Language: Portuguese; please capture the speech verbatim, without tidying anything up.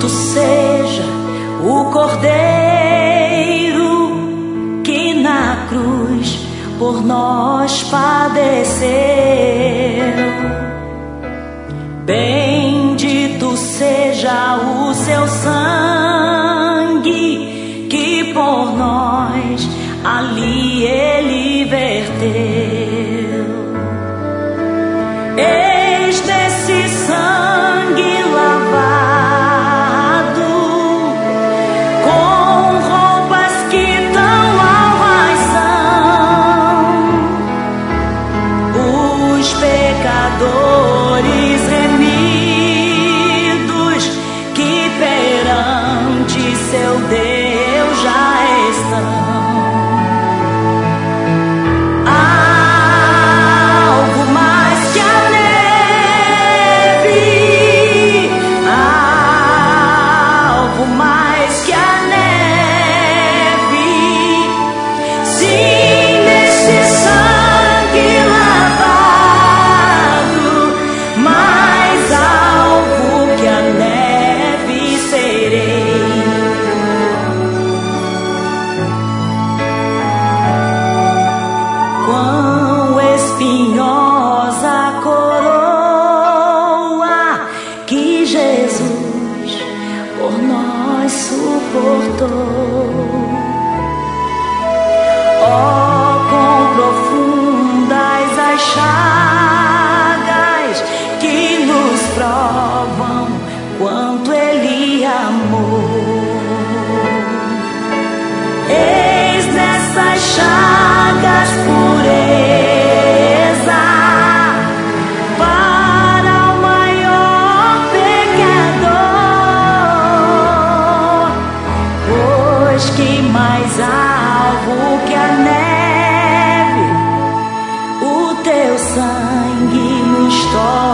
Bendito seja o Cordeiro que na cruz por nós padeceu. Bendito seja o seu sangue que por nós ali ele verteu. Eis desse sangue lavado, com roupas que tão alvas são, os pecadores remidos que perante seu Deus já estão. Quão espinhosa coroa que Jesus por nós suportou. Oh, quão profundas as chagas que nos provam quanto Ele amou. Eis nessas chagas pureza para o maior pecador, pois que mais alvo que a neve o teu sangue nos torna.